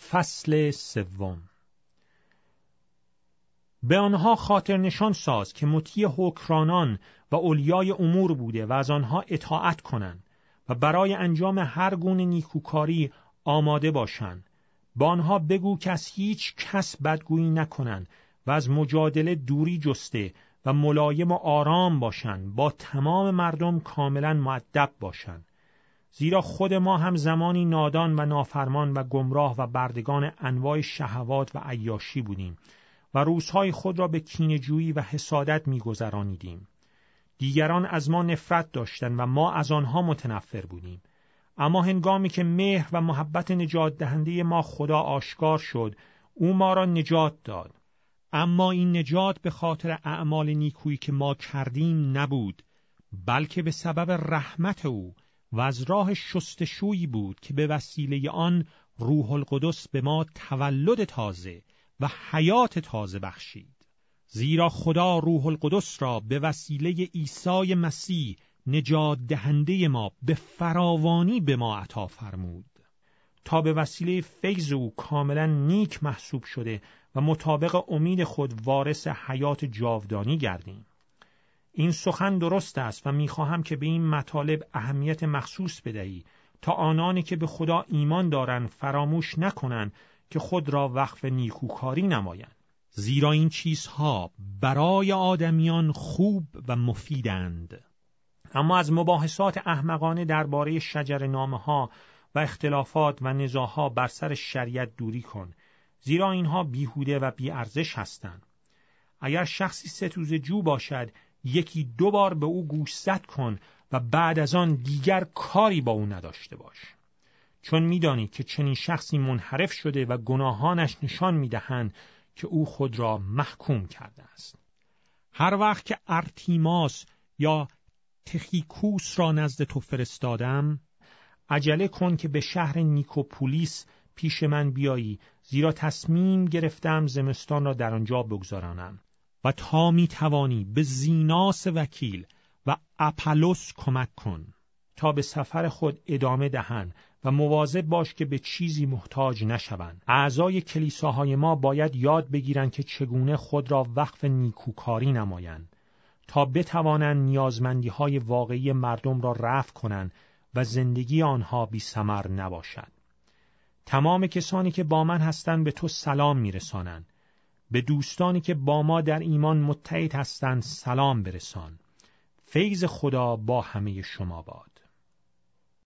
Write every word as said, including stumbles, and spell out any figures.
فصل سوم. به آنها خاطر نشان ساز که مطیع حکمرانان و اولیای امور بوده و از آنها اطاعت کنند و برای انجام هر گونه نیکوکاری آماده باشند. با آنها بگو که از هیچ کس بدگویی نکنند و از مجادله دوری جسته و ملایم و آرام باشند، با تمام مردم کاملا مؤدب باشند. زیرا خود ما هم زمانی نادان و نافرمان و گمراه و بردگان انواع شهوات و عیاشی بودیم و روزهای خود را به کینه‌جویی و حسادت می‌گذرانیدیم. دیگران از ما نفرت داشتند و ما از آنها متنفر بودیم. اما هنگامی که مهر و محبت نجات دهنده ما خدا آشکار شد، او ما را نجات داد. اما این نجات به خاطر اعمال نیکویی که ما کردیم نبود، بلکه به سبب رحمت او و از راه شستشویی بود که به وسیله آن روح القدس به ما تولد تازه و حیات تازه بخشید. زیرا خدا روح القدس را به وسیله عیسی مسیح نجات دهنده ما به فراوانی به ما عطا فرمود، تا به وسیله فیض او کاملا نیک محسوب شده و مطابق امید خود وارث حیات جاودانی گردیم. این سخن درست است و می‌خواهم که به این مطالب اهمیت مخصوص بدهی، تا آنانی که به خدا ایمان دارند فراموش نکنند که خود را وقف نیکوکاری نمایند. زیرا این چیزها برای آدمیان خوب و مفیدند. اما از مباحثات احمقانه درباره شجرنامه‌ها و اختلافات و نزاع‌ها بر سر شریعت دوری کن، زیرا اینها بیهوده و بی‌ارزش هستند. اگر شخصی ستوزه جو باشد، یکی دو بار به او گوشزد کن و بعد از آن دیگر کاری با او نداشته باش، چون می‌دانی که چنین شخصی منحرف شده و گناهانش نشان می‌دهند که او خود را محکوم کرده است. هر وقت که ارتیماس یا تخیکوس را نزد تو فرستادم، عجله کن که به شهر نیکوپولیس پیش من بیایی، زیرا تصمیم گرفتم زمستان را در آنجا بگذرانم و تا می توانی به زیناس وکیل و اپولوس کمک کن تا به سفر خود ادامه دهند و مواظب باش که به چیزی محتاج نشوند. اعضای کلیساهای ما باید یاد بگیرند که چگونه خود را وقف نیکوکاری نمایند، تا بتوانند نیازمندی‌های واقعی مردم را رفع کنند و زندگی آنها بی ثمر نباشد. تمام کسانی که با من هستند به تو سلام می‌رسانند. به دوستانی که با ما در ایمان متحد هستند سلام برسان. فیض خدا با همه شما باد.